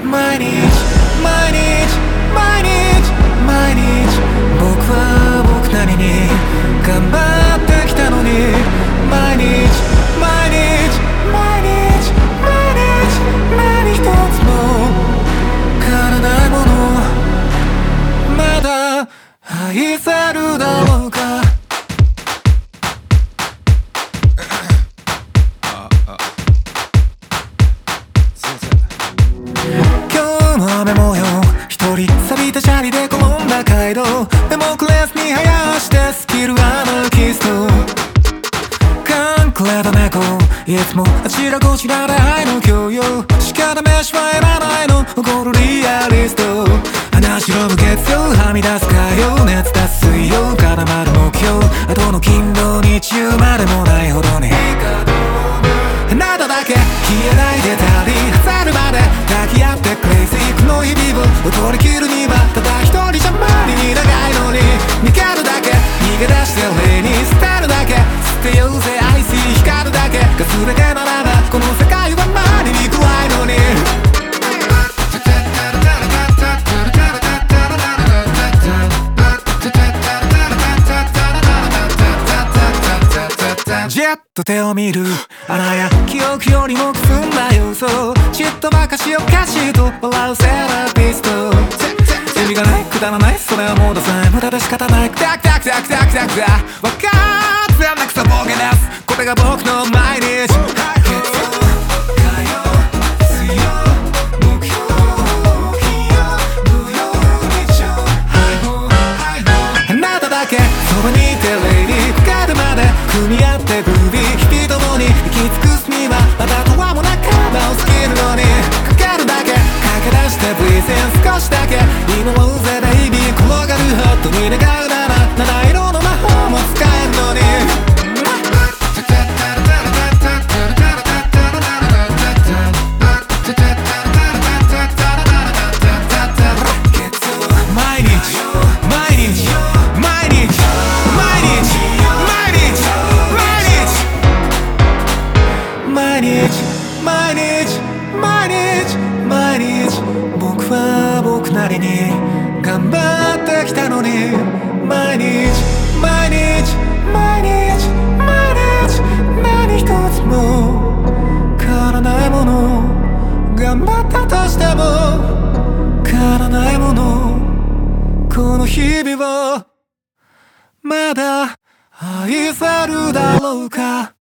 毎日毎日毎日毎日僕は僕なりに頑張ってきたのに毎日毎日毎日毎日何一つも変わらないものまだ愛せるだろうか雨模様一人錆びたチャリで転んだ街道デモクレスに生やしてスキルアナキストカンクレた猫いつもあちらこちらで愛の強要仕方飯はいらないの怒るリアリスト話しろぶ月曜はみ出す火曜熱出す水曜固まる目標後の金土日中までもないほどにあなただけ消えないでたり外るまで抱き合ってクレイジーこの日々を取り切るにはただ一人じゃ無理に長いのに逃げるだけ逃げ出して例に捨てるだけ捨てようぜ愛し光るだけが全てならばこの世界はマリに怖いのにジェッと手を見る穴や記憶よりもくすんだ要素ちっとばかしおかしいと笑うセラピスト意味がないくだらないそれはもうダサい無駄で仕方ないクタクタクタクタクタクタ分かってやんなくさボケですこれが僕の毎日そばにいてレイディーかかるまで組み合ってグルービー日々共に行き尽くすにはまだとはも仲間を好きなのにかかるだけ駆け出してブリーズン少しだけ今もうぜベイビー転がるホットに願うなら七色の魔法も使えるのに毎日毎日毎日毎日毎日毎日僕は僕なりに頑張ってきたのに毎日毎日毎日毎日何一つも変わらないもの頑張ったとしても変わらないものこの日々をまだ愛せるだろうか